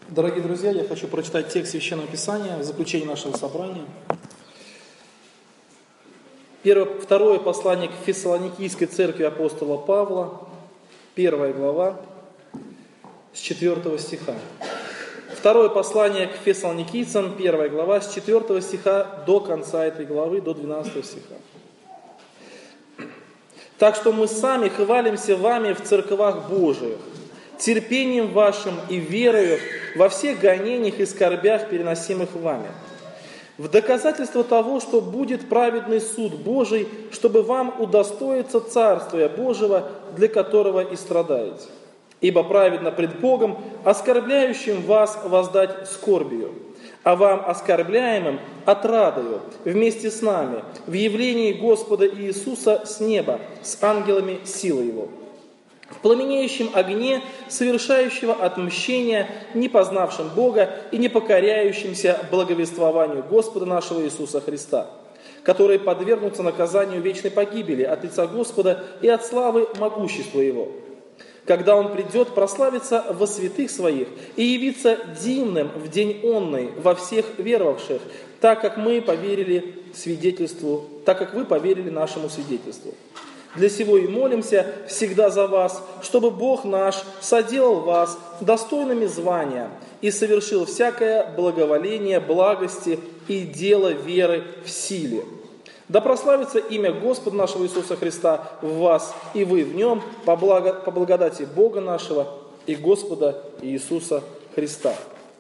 Дорогие друзья, я хочу прочитать текст Священного Писания в заключение нашего собрания. Второе послание к Фессалоникийской церкви апостола Павла, 1 глава, с 4 стиха. Второе послание к Фессалоникийцам, 1 глава, с 4 стиха до конца этой главы, до 12 стиха. «Так что мы сами хвалимся вами в церквах Божиих, терпением вашим и верою во всех гонениях и скорбях, переносимых вами, в доказательство того, что будет праведный суд Божий, чтобы вам удостоиться Царствия Божьего, для которого и страдаете. Ибо праведно пред Богом оскорбляющим вас воздать скорбию, а вам, оскорбляемым, отрадою вместе с нами в явлении Господа Иисуса с неба, с ангелами силы Его, в пламенеющем огне совершающего отмщения, не познавшим Бога и не покоряющимся благовествованию Господа нашего Иисуса Христа, которые подвергнутся наказанию вечной погибели от лица Господа и от славы могущества Его, когда Он придет прославиться во святых Своих и явиться дивным в день онный во всех веровавших, так как вы поверили нашему свидетельству. Для сего и молимся всегда за вас, чтобы Бог наш соделал вас достойными звания и совершил всякое благоволение, благости и дело веры в силе. Да прославится имя Господа нашего Иисуса Христа в вас, и вы в Нем, по благодати Бога нашего и Господа Иисуса Христа».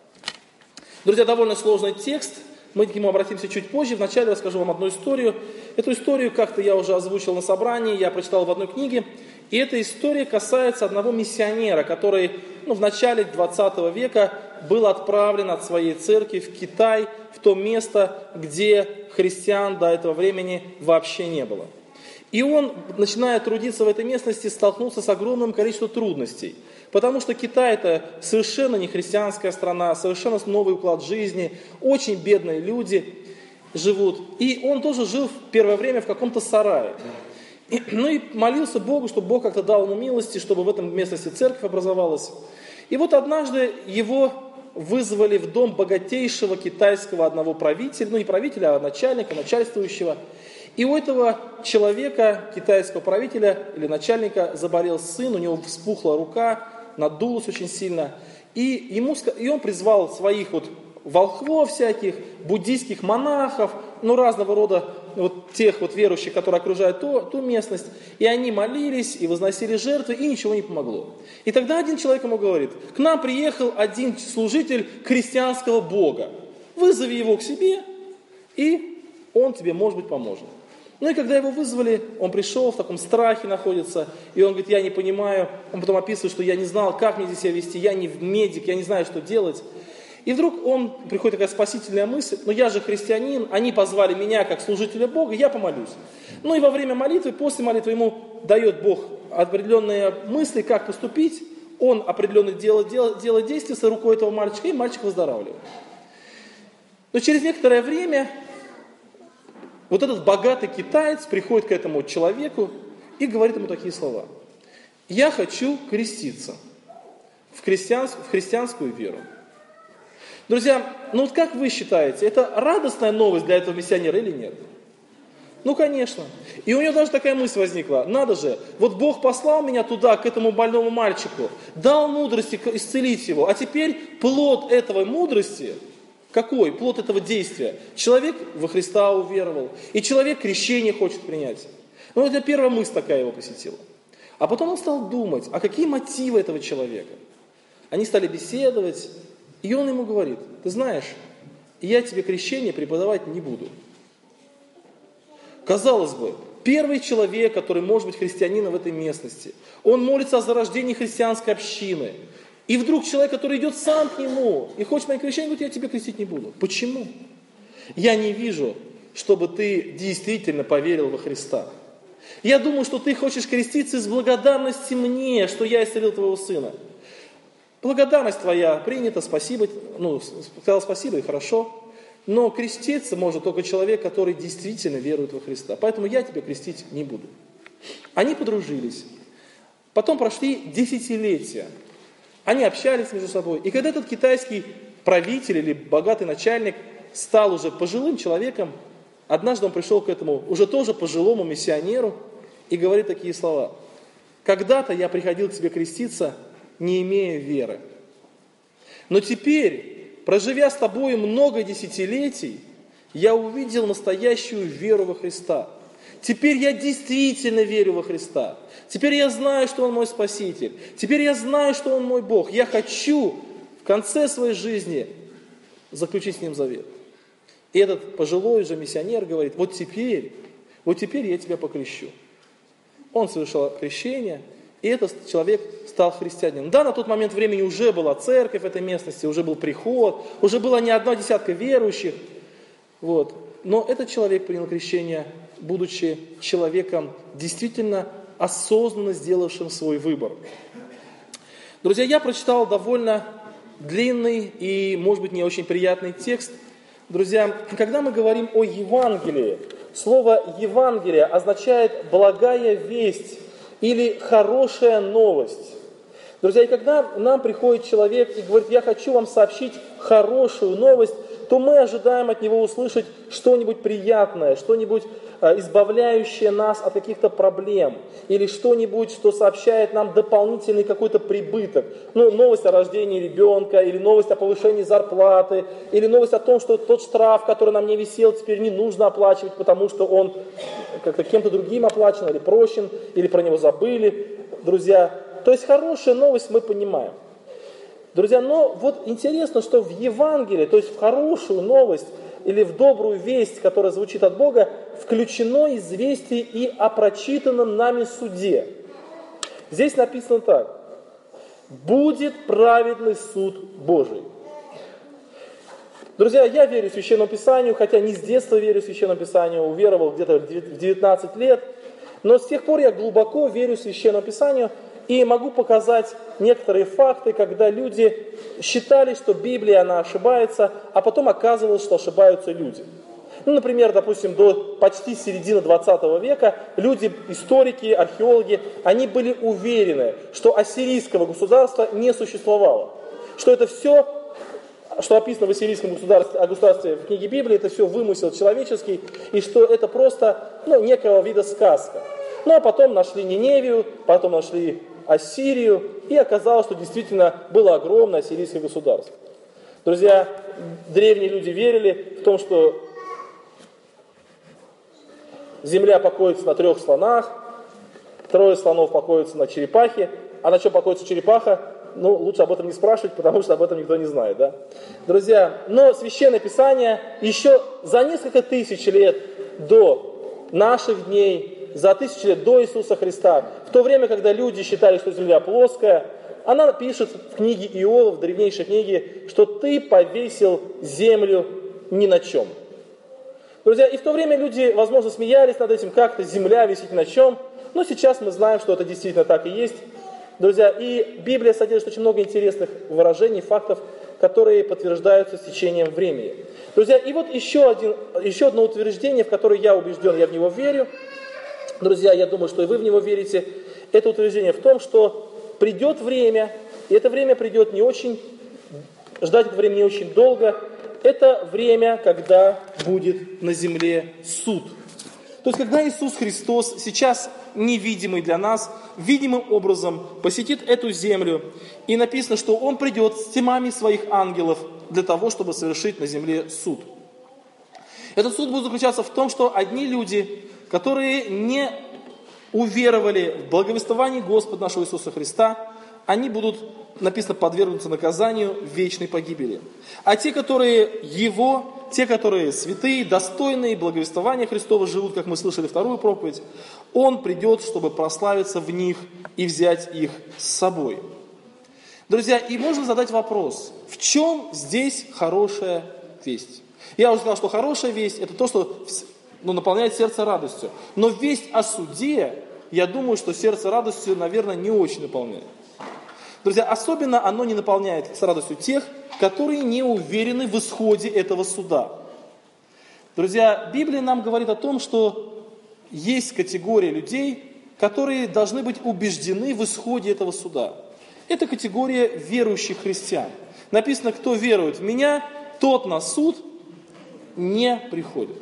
Друзья, довольно сложный текст. Мы к нему обратимся чуть позже. Вначале расскажу вам одну историю. Эту историю как-то я уже озвучил на собрании, я прочитал в одной книге. И эта история касается одного миссионера, который в начале 20 века был отправлен от своей церкви в Китай, в то место, где христиан до этого времени вообще не было. И он, начиная трудиться в этой местности, столкнулся с огромным количеством трудностей. Потому что Китай – это совершенно не христианская страна, совершенно новый уклад жизни, очень бедные люди живут. И он тоже жил в первое время в каком-то сарае. И молился Богу, чтобы Бог как-то дал ему милости, чтобы в этом местности церковь образовалась. И вот однажды его вызвали в дом богатейшего китайского одного правителя, не правителя, а начальника, начальствующего. И у этого человека, китайского правителя или начальника, заболел сын, у него вспухла рука, надулась очень сильно. И он призвал своих волхвов всяких, буддийских монахов, разного рода тех верующих, которые окружают ту местность. И они молились и возносили жертвы, и ничего не помогло. И тогда один человек ему говорит: к нам приехал один служитель христианского Бога. Вызови его к себе, и он тебе, может быть, поможет. И когда его вызвали, он пришел, в таком страхе находится, и он говорит: я не понимаю. Он потом описывает, что я не знал, как мне здесь себя вести, я не медик, я не знаю, что делать. И вдруг приходит такая спасительная мысль: я же христианин, они позвали меня как служителя Бога, я помолюсь. И во время молитвы, после молитвы ему дает Бог определенные мысли, как поступить. Он определенно делает действия с рукой этого мальчика, и мальчик выздоравливает. Но через некоторое время этот богатый китаец приходит к этому человеку и говорит ему такие слова: «Я хочу креститься в христианскую веру». Друзья, как вы считаете, это радостная новость для этого миссионера или нет? Конечно. И у него даже такая мысль возникла: надо же, Бог послал меня туда, к этому больному мальчику, дал мудрости исцелить его, а теперь плод этой мудрости. Какой плод этого действия? Человек во Христа уверовал, и человек крещение хочет принять. Это первая мысль такая его посетила. А потом он стал думать, а какие мотивы этого человека? Они стали беседовать, и он ему говорит: ты знаешь, я тебе крещение преподавать не буду. Казалось бы, первый человек, который может быть христианином в этой местности, он молится о зарождении христианской общины. И вдруг человек, который идет сам к нему и хочет мои крещение, говорит: я тебе крестить не буду. Почему? Я не вижу, чтобы ты действительно поверил во Христа. Я думаю, что ты хочешь креститься из благодарности мне, что я исцелил твоего сына. Благодарность твоя принята, спасибо, сказал спасибо и хорошо. Но креститься может только человек, который действительно верует во Христа. Поэтому я тебя крестить не буду. Они подружились. Потом прошли десятилетия. Они общались между собой. И когда этот китайский правитель или богатый начальник стал уже пожилым человеком, однажды он пришел к этому уже тоже пожилому миссионеру и говорит такие слова. «Когда-то я приходил к тебе креститься, не имея веры. Но теперь, проживя с тобой много десятилетий, я увидел настоящую веру во Христа. Теперь я действительно верю во Христа. Теперь я знаю, что Он мой Спаситель. Теперь я знаю, что Он мой Бог. Я хочу в конце своей жизни заключить с Ним завет». И этот пожилой же миссионер говорит, вот теперь я тебя покрещу. Он совершил крещение, и этот человек стал христианином. Да, на тот момент времени уже была церковь в этой местности, уже был приход, уже было не одна десятка верующих. Вот. Но этот человек принял крещение, будучи человеком, действительно осознанно сделавшим свой выбор. Друзья, я прочитал довольно длинный и, может быть, не очень приятный текст. Друзья, когда мы говорим о Евангелии, слово «Евангелие» означает «благая весть» или «хорошая новость». Друзья, и когда нам приходит человек и говорит, я хочу вам сообщить хорошую новость, то мы ожидаем от него услышать что-нибудь приятное, что-нибудь избавляющее нас от каких-то проблем, или что-нибудь, что сообщает нам дополнительный какой-то прибыток. Ну, новость о рождении ребенка, или новость о повышении зарплаты, или новость о том, что тот штраф, который нам не висел, теперь не нужно оплачивать, потому что он как-то кем-то другим оплачен, или прощен, или про него забыли. Друзья, то есть хорошая новость мы понимаем. Друзья, но вот интересно, что в Евангелии, то есть в хорошую новость или в добрую весть, которая звучит от Бога, включено известие и о прочитанном нами суде. Здесь написано так. Будет праведный суд Божий. Друзья, я верю Священному Писанию, хотя не с детства верю Священному Писанию, уверовал где-то в 19 лет, но с тех пор я глубоко верю Священному Писанию, и могу показать некоторые факты, когда люди считали, что Библия, она ошибается, а потом оказывалось, что ошибаются люди. Ну, например, допустим, до почти середины 20 века люди, историки, археологи, они были уверены, что ассирийского государства не существовало. Что это все, что описано в ассирийском государстве в книге Библии, это все вымысел человеческий, и что это просто некого вида сказка. Ну, а потом нашли Ниневию, потом нашли Ассирию, и оказалось, что действительно было огромное ассирийское государство. Друзья, древние люди верили в том, что земля покоится на 3 слонах, 3 слонов покоятся на черепахе, а на чем покоится черепаха? Ну, лучше об этом не спрашивать, потому что об этом никто не знает, да? Друзья, но Священное Писание еще за несколько тысяч лет до наших дней, за 1000 лет до Иисуса Христа, в то время, когда люди считали, что земля плоская, она пишет в книге Иова, в древнейшей книге, что ты повесил землю ни на чем. Друзья, и в то время люди, возможно, смеялись над этим, как-то земля висит ни на чем, но сейчас мы знаем, что это действительно так и есть. Друзья, и Библия содержит очень много интересных выражений, фактов, которые подтверждаются с течением времени. Друзья, и вот еще одно утверждение, в которое я убежден, я в него верю. Друзья, я думаю, что и вы в него верите. Это утверждение в том, что придет время, и это время придет не очень, ждать это время не очень долго. Это время, когда будет на земле суд. То есть, когда Иисус Христос сейчас невидимый для нас, видимым образом посетит эту землю, и написано, что Он придет с тьмами своих ангелов для того, чтобы совершить на земле суд. Этот суд будет заключаться в том, что одни люди, которые не уверовали в благовествование Господа нашего Иисуса Христа, они будут, написано, подвергнуться наказанию вечной погибели. А те, которые те, которые святые, достойные благовествования Христова живут, как мы слышали вторую проповедь, Он придет, чтобы прославиться в них и взять их с собой. Друзья, и можно задать вопрос, в чем здесь хорошая весть? Я уже сказал, что хорошая весть – это то, что наполняет сердце радостью. Но весть о суде, я думаю, что сердце радостью, наверное, не очень наполняет. Друзья, особенно оно не наполняет с радостью тех, которые не уверены в исходе этого суда. Друзья, Библия нам говорит о том, что есть категория людей, которые должны быть убеждены в исходе этого суда. Это категория верующих христиан. Написано, кто верует в меня, тот на суд не приходит.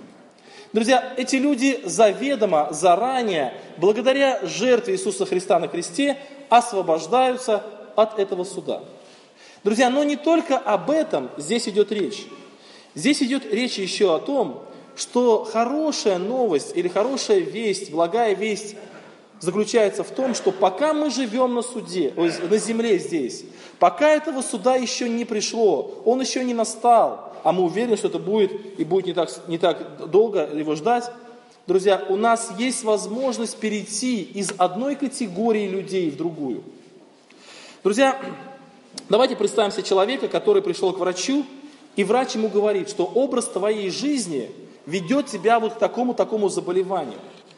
Друзья, эти люди заведомо, заранее, благодаря жертве Иисуса Христа на кресте, освобождаются от этого суда. Друзья, но не только об этом здесь идет речь. Здесь идет речь еще о том, что хорошая новость или хорошая весть, благая весть заключается в том, что пока мы живем на суде, на земле здесь, пока этого суда еще не пришло, он еще не настал, а мы уверены, что это будет и будет не так долго его ждать, друзья, у нас есть возможность перейти из одной категории людей в другую. Друзья, давайте представим себе человека, который пришел к врачу, и врач ему говорит, что образ твоей жизни ведет тебя вот к такому заболеванию.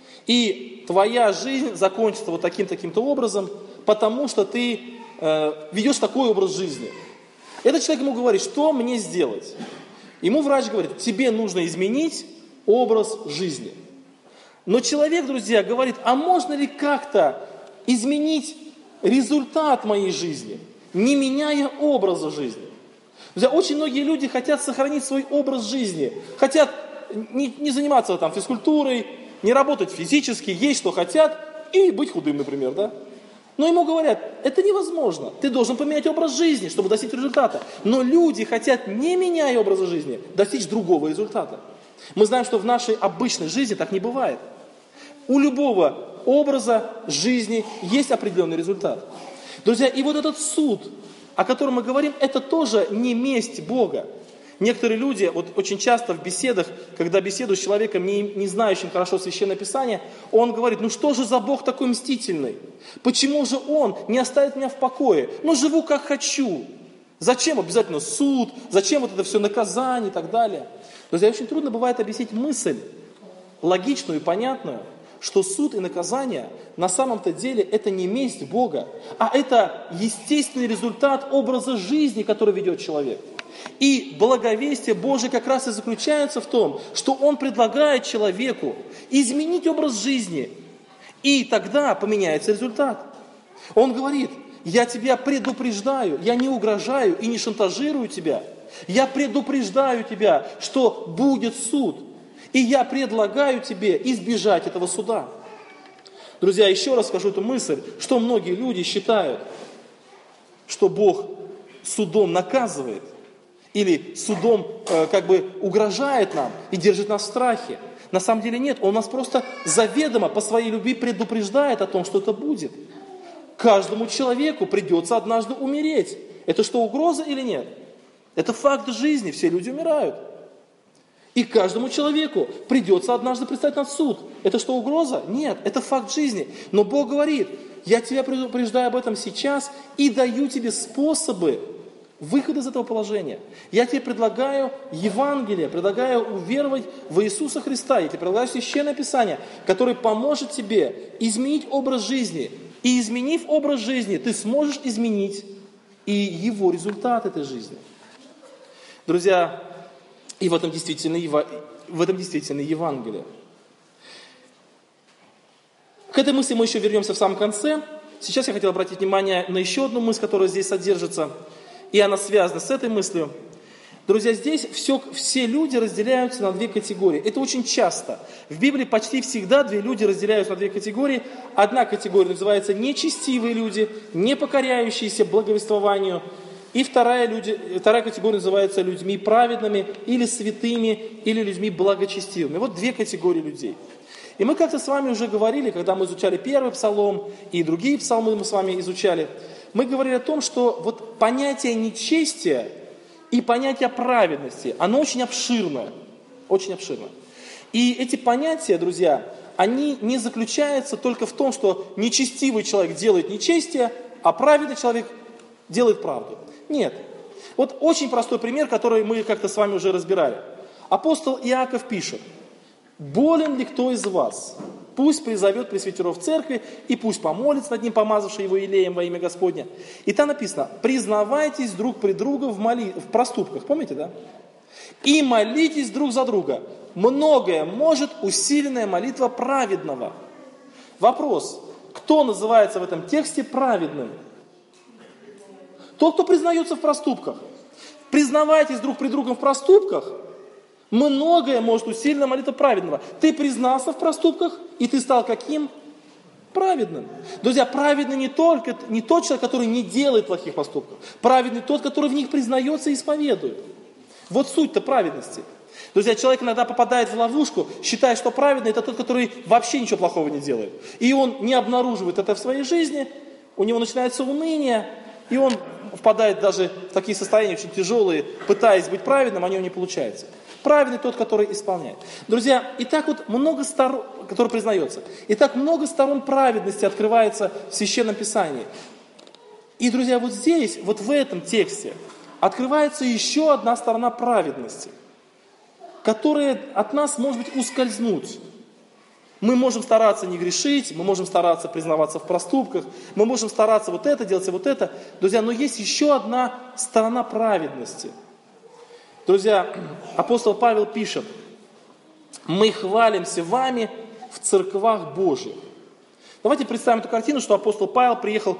И твоя жизнь закончится вот таким-то образом, потому что ты ведешь такой образ жизни. Этот человек ему говорит, что мне сделать? Ему врач говорит, тебе нужно изменить образ жизни. Но человек, друзья, говорит, а можно ли как-то изменить результат моей жизни, не меняя образа жизни? Друзья, очень многие люди хотят сохранить свой образ жизни, хотят не заниматься там физкультурой, не работать физически, есть что хотят и быть худым, например, да? Но ему говорят, это невозможно, ты должен поменять образ жизни, чтобы достичь результата. Но люди хотят, не меняя образа жизни, достичь другого результата. Мы знаем, что в нашей обычной жизни так не бывает. У любого образа жизни есть определенный результат. Друзья, и вот этот суд, о котором мы говорим, это тоже не месть Бога. Некоторые люди, вот очень часто в беседах, когда беседую с человеком, не знающим хорошо Священное Писание, он говорит, ну что же за Бог такой мстительный? Почему же Он не оставит меня в покое? Ну живу как хочу. Зачем обязательно суд? Зачем вот это все наказание и так далее? Друзья, очень трудно бывает объяснить мысль, логичную и понятную, что суд и наказание на самом-то деле это не месть Бога, а это естественный результат образа жизни, который ведет человек. И благовестие Божие как раз и заключается в том, что Он предлагает человеку изменить образ жизни, и тогда поменяется результат. Он говорит, я тебя предупреждаю, я не угрожаю и не шантажирую тебя, я предупреждаю тебя, что будет суд, и я предлагаю тебе избежать этого суда. Друзья, еще раз скажу эту мысль, что многие люди считают, что Бог судом наказывает, или судом угрожает нам и держит нас в страхе. На самом деле нет, Он нас просто заведомо по своей любви предупреждает о том, что это будет. Каждому человеку придется однажды умереть. Это что, угроза или нет? Это факт жизни, все люди умирают. И каждому человеку придется однажды предстать на суд. Это что, угроза? Нет, это факт жизни. Но Бог говорит, я тебя предупреждаю об этом сейчас и даю тебе способы выхода из этого положения. Я тебе предлагаю Евангелие, предлагаю уверовать в Иисуса Христа. Я тебе предлагаю Священное Писание, которое поможет тебе изменить образ жизни. И изменив образ жизни, ты сможешь изменить и его результат этой жизни. Друзья, и в этом действительно Евангелие. К этой мысли мы еще вернемся в самом конце. Сейчас я хотел обратить внимание на еще одну мысль, которая здесь содержится, и она связана с этой мыслью. Друзья, здесь все люди разделяются на две категории. Это очень часто. В Библии почти всегда две люди разделяются на две категории. Одна категория называется нечестивые люди, не покоряющиеся благовествованию. И вторая категория называется людьми праведными, или святыми, или людьми благочестивыми. Вот две категории людей. И мы как-то с вами уже говорили, когда мы изучали первый псалом, и другие псалмы мы с вами изучали, мы говорили о том, что вот понятие нечестия и понятие праведности, оно очень обширное. Очень обширное. И эти понятия, друзья, они не заключаются только в том, что нечестивый человек делает нечестие, а праведный человек делает правду. Нет. Вот очень простой пример, который мы как-то с вами уже разбирали. Апостол Иаков пишет: «Болен ли кто из вас? Пусть призовет пресвитеров в церкви, и пусть помолится над ним, помазавший его елеем во имя Господня». И там написано: «Признавайтесь друг при друга в проступках». Помните, да? «И молитесь друг за друга. Многое может усиленная молитва праведного». Вопрос: кто называется в этом тексте праведным? Тот, кто признается в проступках. Признавайтесь друг при другом в проступках, многое может усилить молитва праведного. Ты признался в проступках, и ты стал каким? Праведным. Друзья, праведный не тот человек, который не делает плохих поступков. Праведный тот, который в них признается и исповедует. Вот суть-то праведности. Друзья, человек иногда попадает в ловушку, считая, что праведный это тот, который вообще ничего плохого не делает. И он не обнаруживает это в своей жизни, у него начинается уныние, и он впадает даже в такие состояния очень тяжелые, пытаясь быть праведным, а у него не получается. Праведный тот, который исполняет. Друзья, и так вот много сторон, который признается, и так много сторон праведности открывается в Священном Писании. И, друзья, вот здесь, вот в этом тексте, открывается еще одна сторона праведности, которая от нас может быть ускользнуть. Мы можем стараться не грешить, мы можем стараться признаваться в проступках, мы можем стараться вот это делать и вот это. Друзья, но есть еще одна сторона праведности. Друзья, апостол Павел пишет: мы хвалимся вами в церквах Божьих. Давайте представим эту картину, что апостол Павел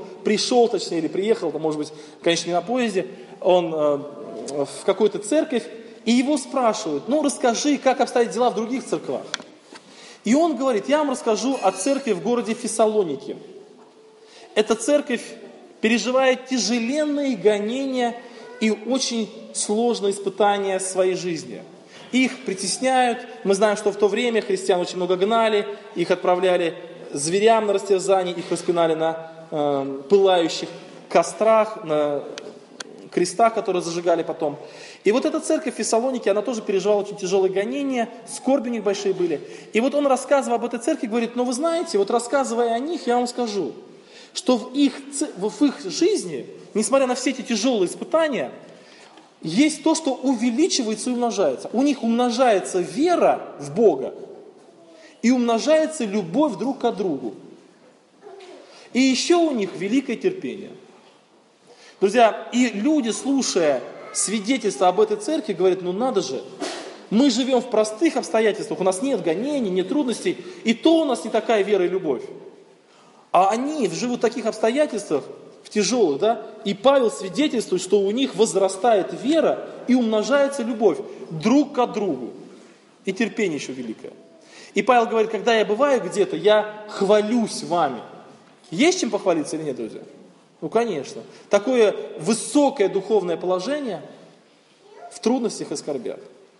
приехал, может быть, конечно, не на поезде, он в какую-то церковь, и его спрашивают: расскажи, как обстоят дела в других церквах. И он говорит: я вам расскажу о церкви в городе Фессалоники. Эта церковь переживает тяжеленные гонения и очень сложные испытания своей жизни. Их притесняют. Мы знаем, что в то время христиан очень много гнали, их отправляли зверям на растерзание, их распинали на пылающих кострах, на крестах, которые зажигали потом. И вот эта церковь в Фессалонике, она тоже переживала очень тяжелые гонения, скорби у них большие были. И вот он, рассказывая об этой церкви, говорит: вы знаете, вот рассказывая о них, я вам скажу, что в их жизни, несмотря на все эти тяжелые испытания, есть то, что увеличивается и умножается. У них умножается вера в Бога и умножается любовь друг к другу. И еще у них великое терпение. Друзья, и люди, слушая свидетельства об этой церкви, говорят: надо же, мы живем в простых обстоятельствах, у нас нет гонений, нет трудностей, и то у нас не такая вера и любовь. А они живут в таких обстоятельствах, в тяжелых, и Павел свидетельствует, что у них возрастает вера и умножается любовь друг к другу. И терпение еще великое. И Павел говорит: когда я бываю где-то, я хвалюсь вами. Есть чем похвалиться или нет, друзья? Конечно. Такое высокое духовное положение в трудностях и скорбях.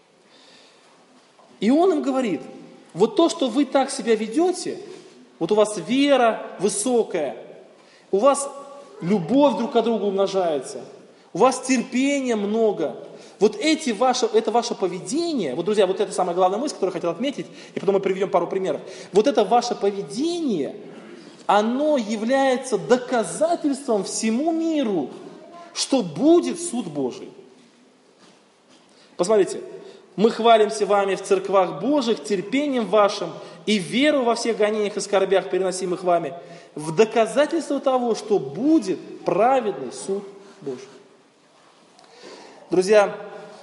И он им говорит: вот то, что вы так себя ведете, вот у вас вера высокая, у вас любовь друг к другу умножается, у вас терпения много. Вот это ваше поведение, вот, друзья, вот это самая главная мысль, которую я хотел отметить, и потом мы приведем пару примеров. Вот это ваше поведение, оно является доказательством всему миру, что будет суд Божий. Посмотрите, мы хвалимся вами в церквах Божьих терпением вашим и веру во всех гонениях и скорбях, переносимых вами, в доказательство того, что будет праведный суд Божий. Друзья,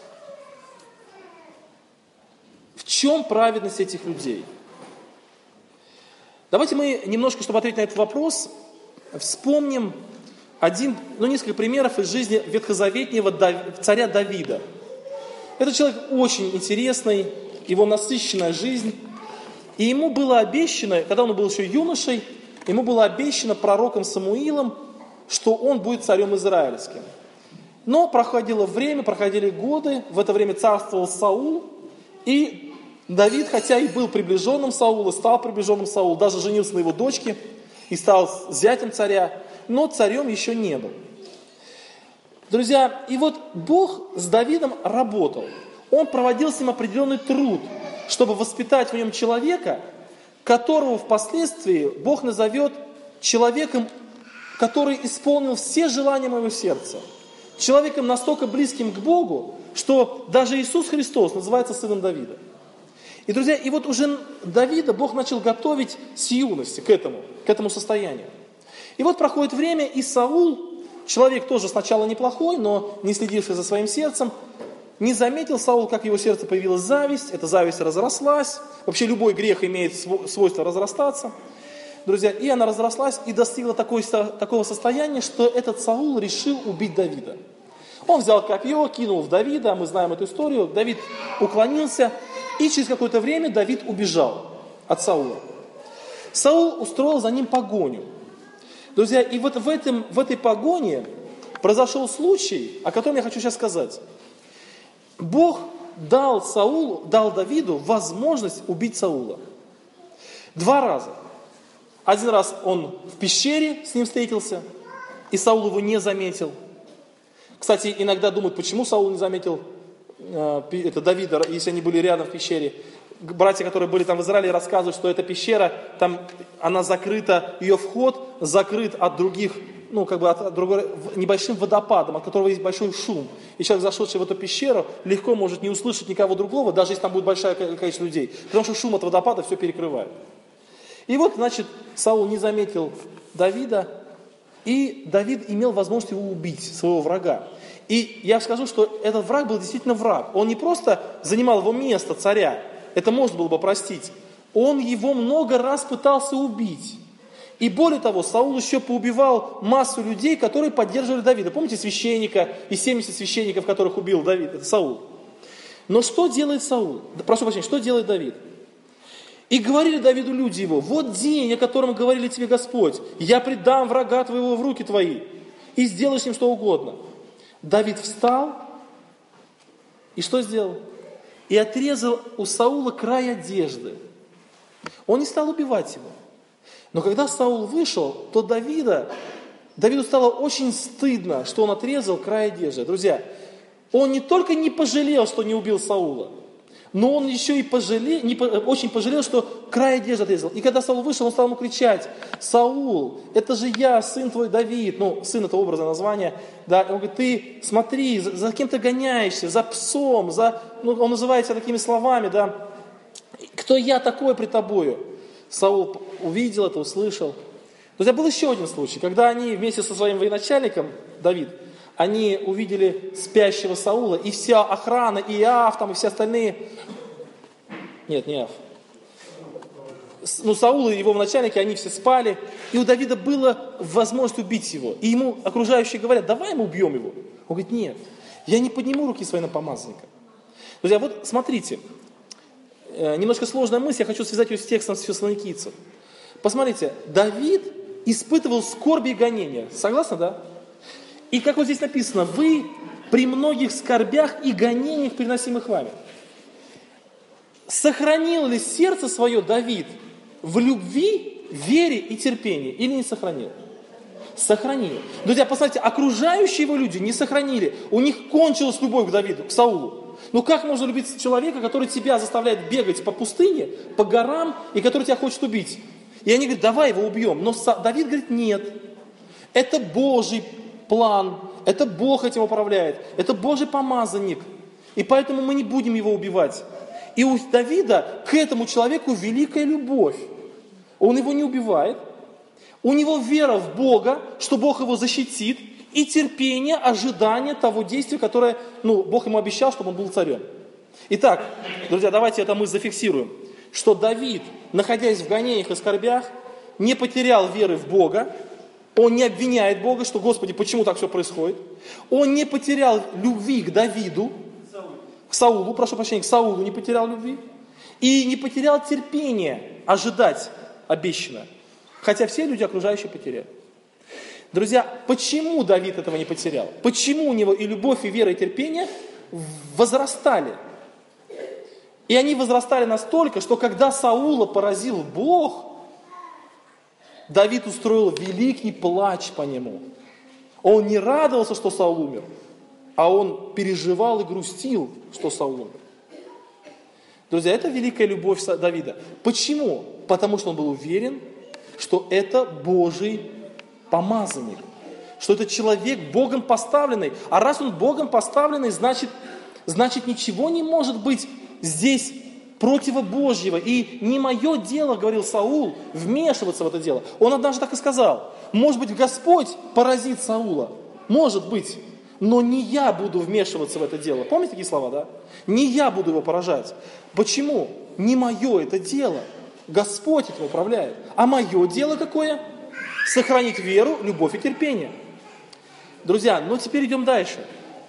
в чем праведность этих людей? Давайте мы немножко, чтобы ответить на этот вопрос, вспомним несколько примеров из жизни ветхозаветнего царя Давида. Этот человек очень интересный, его насыщенная жизнь. И ему было обещано, когда он был еще юношей, ему было обещано пророком Самуилом, что он будет царем израильским. Но проходило время, проходили годы, в это время царствовал Саул, и Давид, хотя и был приближенным Саула, стал приближенным Саула, даже женился на его дочке и стал зятем царя, но царем еще не был. Друзья, и вот Бог с Давидом работал. Он проводил с ним определенный труд, чтобы воспитать в нем человека, которого впоследствии Бог назовет человеком, который исполнил все желания моего сердца. Человеком настолько близким к Богу, что даже Иисус Христос называется сыном Давида. И, друзья, и вот уже Давида Бог начал готовить с юности к этому состоянию. И вот проходит время, и Саул, человек тоже сначала неплохой, но не следивший за своим сердцем, не заметил Саул, как в его сердце появилась зависть, эта зависть разрослась. Вообще любой грех имеет свойство разрастаться. друзья, и она разрослась и достигла такого состояния, что этот Саул решил убить Давида. Он взял копье, кинул в Давида, мы знаем эту историю, Давид уклонился, и через какое-то время Давид убежал от Саула. Саул устроил за ним погоню. Друзья, и вот в этой погоне произошел случай, о котором я хочу сейчас сказать. Бог дал Давиду возможность убить Саула. 2 раза. 1 раз он в пещере с ним встретился, и Саул его не заметил. Кстати, иногда думают, почему Саул не заметил Давида, если они были рядом в пещере. Братья, которые были там в Израиле, рассказывают, что эта пещера, там она закрыта, ее вход закрыт от других, от другого, небольшим водопадом, от которого есть большой шум. И человек, зашедший в эту пещеру, легко может не услышать никого другого, даже если там будет большое количество людей, потому что шум от водопада все перекрывает. И вот, значит, Саул не заметил Давида, и Давид имел возможность его убить, своего врага. И я скажу, что этот враг был действительно враг. Он не просто занимал его место царя, это можно было бы простить. Он его много раз пытался убить. И более того, Саул еще поубивал массу людей, которые поддерживали Давида. Помните священника и 70 священников, которых убил Саул? Но что делает Саул? Прошу прощения, что делает Давид? И говорили Давиду люди его: вот день, о котором говорили тебе Господь, я предам врага твоего в руки твои, и сделаешь с ним что угодно. Давид встал, и что сделал? И отрезал у Саула край одежды. Он не стал убивать его. Но когда Саул вышел, то Давиду стало очень стыдно, что он отрезал край одежды. Друзья, он не только не пожалел, что не убил Саула, но он еще и очень пожалел, что край одежды отрезал. И когда Саул вышел, он стал ему кричать: Саул, это же я, сын твой Давид. Сын — это образное название. Да? Он говорит: ты смотри, за кем ты гоняешься, за псом, он называет себя такими словами, да. Кто я такой пред тобою? Саул увидел это, услышал. Друзья, был еще один случай, когда они вместе со своим военачальником, Давид, они увидели спящего Саула, и вся охрана, и Иоав, и все остальные. Нет, не Иоав. Саул и его начальники, они все спали, и у Давида была возможность убить его. И ему окружающие говорят: давай мы убьем его. Он говорит: нет, я не подниму руки своим на помазанника. Друзья, вот смотрите, немножко сложная мысль, я хочу связать ее с текстом с Фессалоникийцев. Посмотрите, Давид испытывал скорби и гонения. Согласны, да? И как вот здесь написано: вы при многих скорбях и гонениях, переносимых вами. Сохранил ли сердце свое Давид в любви, вере и терпении, или не сохранил? Сохранил. Друзья, посмотрите, окружающие его люди не сохранили. У них кончилась любовь к Давиду, к Саулу. Как можно любить человека, который тебя заставляет бегать по пустыне, по горам, и который тебя хочет убить? И они говорят: давай его убьем. Но Давид говорит: нет. Это Божий план, это Бог этим управляет, это Божий помазанник. И поэтому мы не будем его убивать. И у Давида к этому человеку великая любовь. Он его не убивает. У него вера в Бога, что Бог его защитит, и терпение, ожидание того действия, которое Бог ему обещал, чтобы он был царем. Итак, друзья, давайте это мы зафиксируем, что Давид, находясь в гонениях и скорбях, не потерял веры в Бога, он не обвиняет Бога, что: Господи, почему так все происходит. Он не потерял любви к Давиду, к Саулу не потерял любви, и не потерял терпения ожидать обещанное, хотя все люди окружающие потеряли. Друзья, почему Давид этого не потерял? Почему у него и любовь, и вера, и терпение возрастали? И они возрастали настолько, что когда Саула поразил Бог, Давид устроил великий плач по нему. Он не радовался, что Саул умер, а он переживал и грустил, что Саул умер. Друзья, это великая любовь Давида. Почему? Потому что он был уверен, что это Божий помазанник, что это человек Богом поставленный. А раз он Богом поставленный, значит ничего не может быть здесь противобожьего. И не мое дело, говорил Саул, вмешиваться в это дело. Он однажды так и сказал: может быть, Господь поразит Саула, может быть, но не я буду вмешиваться в это дело. Помните такие слова, да? Не я буду его поражать. Почему? Не мое это дело. Господь этим управляет. А мое дело какое? Сохранить веру, любовь и терпение. Друзья, ну теперь идем дальше.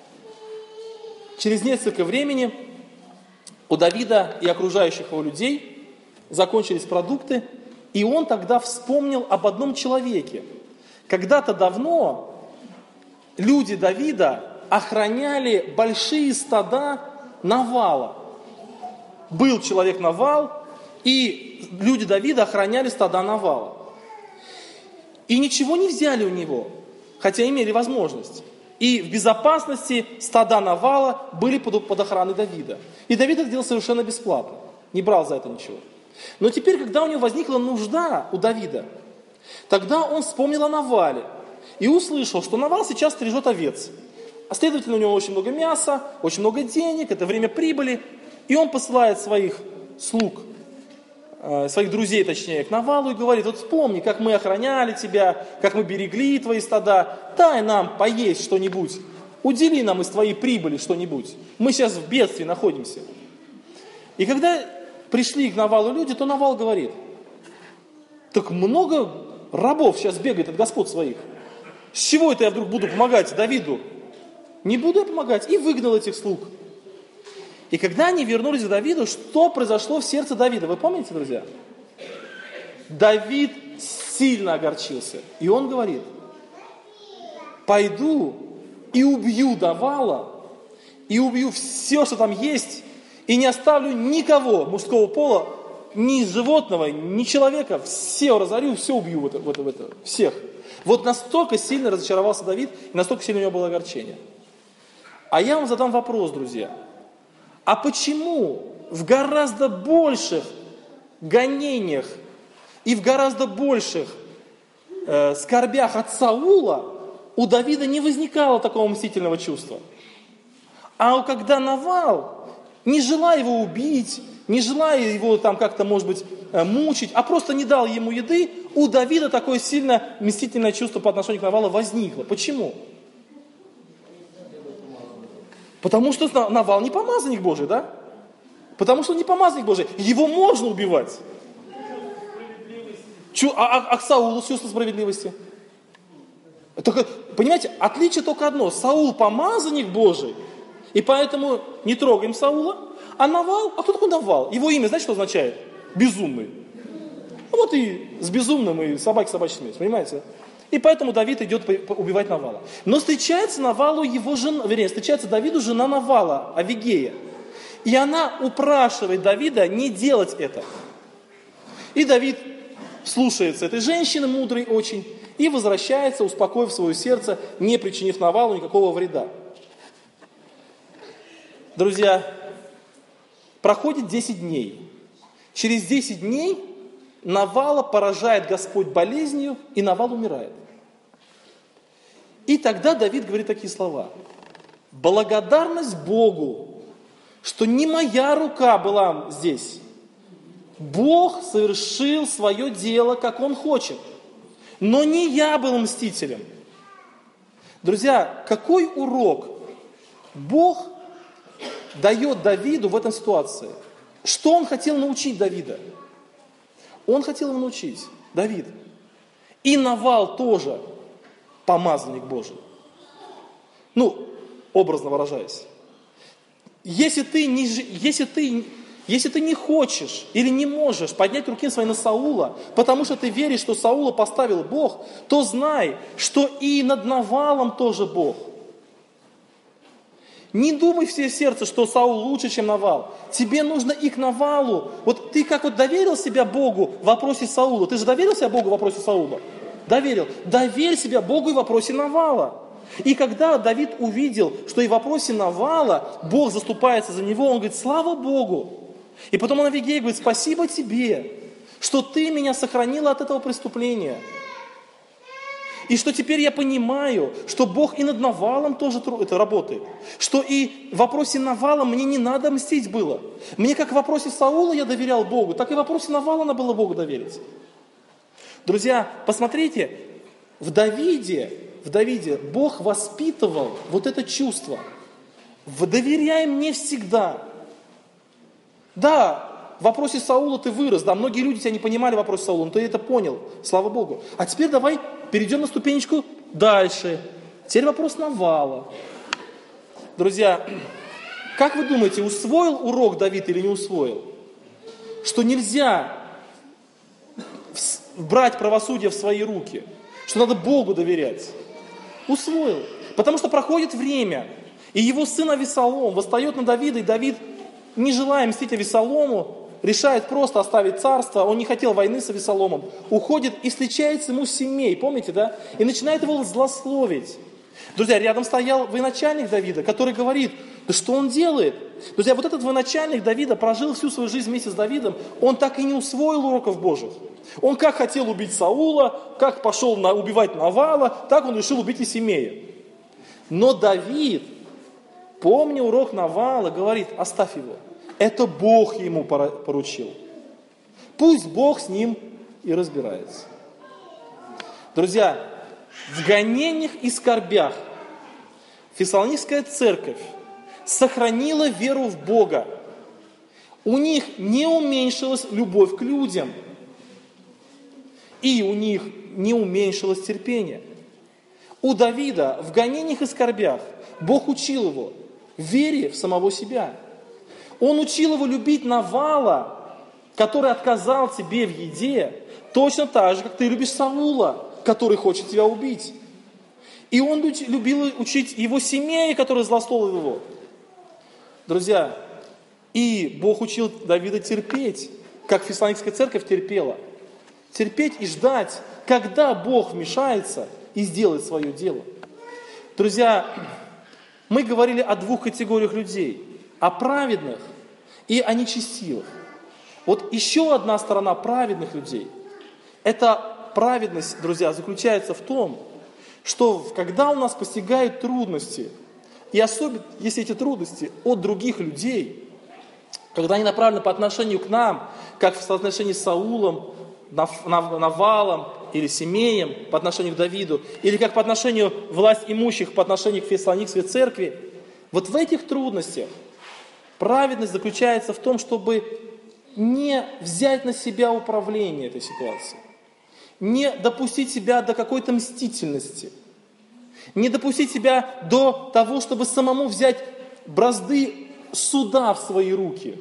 Через несколько времени у Давида и окружающих его людей закончились продукты, и он тогда вспомнил об одном человеке. Когда-то давно люди Давида охраняли большие стада Навала. Был человек Навал, и люди Давида охраняли стада Навала. И ничего не взяли у него, хотя имели возможность. И в безопасности стада Навала были под охраной Давида. И Давид это делал совершенно бесплатно, не брал за это ничего. Но теперь, когда у него возникла нужда у Давида, тогда он вспомнил о Навале и услышал, что Навал сейчас стрижет овец. А следовательно, у него очень много мяса, очень много денег, это время прибыли. И он посылает своих слуг, своих друзей, точнее, к Навалу и говорит: вот вспомни, как мы охраняли тебя, как мы берегли твои стада, дай нам поесть что-нибудь, удели нам из твоей прибыли что-нибудь. Мы сейчас в бедствии находимся. И когда пришли к Навалу люди, то Навал говорит: так много рабов сейчас бегает от господ своих. С чего это я вдруг буду помогать Давиду? Не буду я помогать. И выгнал этих слуг. И когда они вернулись к Давиду, что произошло в сердце Давида? Вы помните, друзья? Давид сильно огорчился. И он говорит: пойду и убью Навала, и убью все, что там есть, и не оставлю никого мужского пола, ни животного, ни человека, все разорю, все убью, всех. Вот настолько сильно разочаровался Давид, и настолько сильно у него было огорчение. А я вам задам вопрос, друзья. А почему в гораздо больших гонениях и в гораздо больших скорбях от Саула у Давида не возникало такого мстительного чувства? А когда Навал, не желая его убить, не желая его там как-то, может быть, мучить, а просто не дал ему еды, у Давида такое сильно мстительное чувство по отношению к Навалу возникло. Почему? Потому что Навал не помазанник Божий, да? Потому что он не помазанник Божий. Его можно убивать. А к Саулу чувство справедливости? Только, понимаете, отличие только одно. Саул помазанник Божий, и поэтому не трогаем Саула. А Навал, а кто такой Навал? Его имя, знаете, что означает? Безумный. Вот и с безумным, и собаки собачьи смеются, понимаете? И поэтому Давид идет убивать Навала. Но встречается Навалу его жена, вернее, встречается Давиду жена Навала, Авигея. И она упрашивает Давида не делать это. И Давид слушается этой женщины, мудрой очень, и возвращается, успокоив свое сердце, не причинив Навалу никакого вреда. Друзья, проходит 10 дней. Через 10 дней Навала поражает Господь болезнью, и Навал умирает. И тогда Давид говорит такие слова: благодарность Богу, что не моя рука была здесь. Бог совершил свое дело, как Он хочет. Но не я был мстителем. Друзья, какой урок Бог дает Давиду в этой ситуации? Что Он хотел научить Давида? Он хотел его научить, Давид. И Навал тоже помазанник Божий. Ну, образно выражаясь. Если ты не хочешь или не можешь поднять руки свои на Саула, потому что ты веришь, что Саула поставил Бог, то знай, что и над Навалом тоже Бог. Не думай в сердце, что Саул лучше, чем Навал. Тебе нужно и к Навалу. Вот ты как вот доверил себя Богу в вопросе Саула. Ты же доверил себя Богу в вопросе Саула? Доверил. Доверь себя Богу и в вопросе Навала. И когда Давид увидел, что и в вопросе Навала Бог заступается за него, он говорит: слава Богу. И потом он Авигей говорит: спасибо тебе, что ты меня сохранила от этого преступления. И что теперь я понимаю, что Бог и над Навалом тоже это работает. Что и в вопросе Навала мне не надо мстить было. Мне как в вопросе Саула я доверял Богу, так и в вопросе Навала надо было Богу доверить. Друзья, посмотрите, в Давиде Бог воспитывал вот это чувство. Доверяй мне всегда. Да, в вопросе Саула ты вырос, да, многие люди тебя не понимали в вопросе Саула, но ты это понял, слава Богу. А теперь давай перейдем на ступенечку дальше. Теперь вопрос Навала. Друзья, как вы думаете, усвоил урок Давид или не усвоил? Что нельзя брать правосудие в свои руки, что надо Богу доверять. Усвоил. Потому что проходит время, и его сын Авессалом восстает на Давида, и Давид, не желая мстить Авессалому, решает просто оставить царство, он не хотел войны с Авессаломом, уходит и встречается ему с Семей, помните, да? И начинает его злословить. Друзья, рядом стоял военачальник Давида, который говорит, да что он делает? Друзья, вот этот военачальник Давида прожил всю свою жизнь вместе с Давидом, он так и не усвоил уроков Божьих. Он как хотел убить Саула, как пошел убивать Навала, так он решил убить и Семея. Но Давид, помня урок Навала, говорит, оставь его. Это Бог ему поручил. Пусть Бог с ним и разбирается. Друзья, в гонениях и скорбях Фессалоникская церковь сохранила веру в Бога. У них не уменьшилась любовь к людям. И у них не уменьшилось терпение. У Давида в гонениях и скорбях Бог учил его вере в самого себя. Он учил его любить Навала, который отказал тебе в еде, точно так же, как ты любишь Саула, который хочет тебя убить. И он любил учить его Семея, который злословил его. Друзья, и Бог учил Давида терпеть, как Фессалоникская церковь терпела. Терпеть и ждать, когда Бог вмешается и сделает свое дело. Друзья, мы говорили о двух категориях людей. О праведных и о нечестивых. Вот еще одна сторона праведных людей. Эта праведность, друзья, заключается в том, что когда у нас постигают трудности, и особенно если эти трудности от других людей, когда они направлены по отношению к нам, как в соотношении с Саулом, Навалом или Семеем по отношению к Давиду, или как по отношению власть имущих по отношению к Фессалоникской церкви, вот в этих трудностях праведность заключается в том, чтобы не взять на себя управление этой ситуацией, не допустить себя до какой-то мстительности, не допустить себя до того, чтобы самому взять бразды суда в свои руки,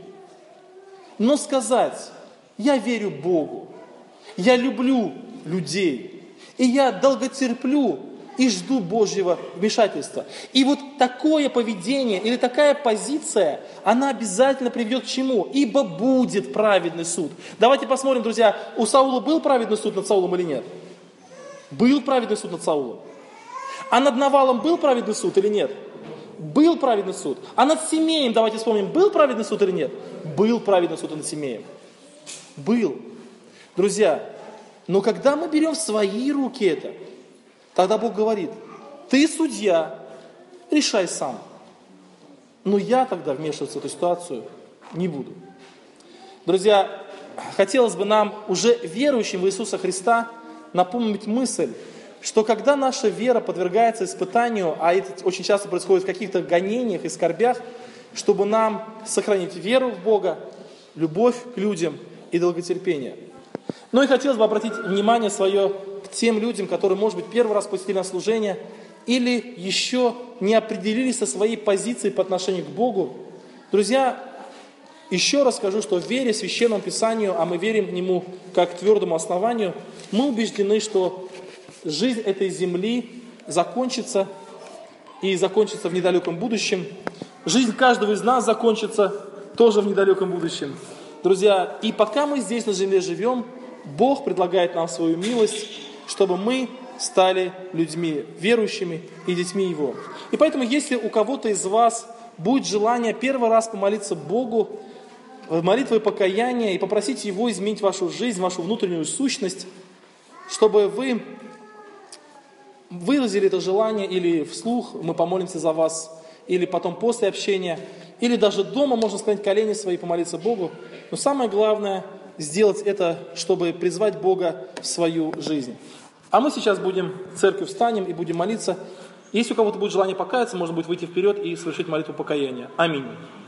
но сказать, я верю Богу, я люблю людей, и я долготерплю и жду Божьего вмешательства. И вот такое поведение или такая позиция, она обязательно приведет к чему? Ибо будет праведный суд. Давайте посмотрим, друзья, у Саула был праведный суд над Саулом или нет? Был праведный суд над Саулом. А над Навалом был праведный суд или нет? Был праведный суд. А над Семеем, давайте вспомним, был праведный суд или нет? Был праведный суд над Семеем. Был. Друзья, но когда мы берем в свои руки это, тогда Бог говорит, ты судья, решай сам. Но я тогда вмешиваться в эту ситуацию не буду. Друзья, хотелось бы нам, уже верующим в Иисуса Христа, напомнить мысль, что когда наша вера подвергается испытанию, а это очень часто происходит в каких-то гонениях и скорбях, чтобы нам сохранить веру в Бога, любовь к людям и долготерпение. Ну и хотелось бы обратить внимание свое к тем людям, которые, может быть, первый раз посетили на служение или еще не определились со своей позицией по отношению к Богу. Друзья, еще раз скажу, что веря Священному Писанию, а мы верим в Нему как к твердому основанию, мы убеждены, что жизнь этой земли закончится и закончится в недалеком будущем. Жизнь каждого из нас закончится тоже в недалеком будущем. Друзья, и пока мы здесь на земле живем, Бог предлагает нам свою милость, чтобы мы стали людьми верующими и детьми Его. И поэтому, если у кого-то из вас будет желание первый раз помолиться Богу, молитвой покаяния и попросить Его изменить вашу жизнь, вашу внутреннюю сущность, чтобы вы выразили это желание или вслух, мы помолимся за вас, или потом после общения, или даже дома можно склонить колени свои и помолиться Богу. Но самое главное сделать это, чтобы призвать Бога в свою жизнь. А мы сейчас будем в церковь встанем и будем молиться. Если у кого-то будет желание покаяться, можно будет выйти вперед и совершить молитву покаяния. Аминь.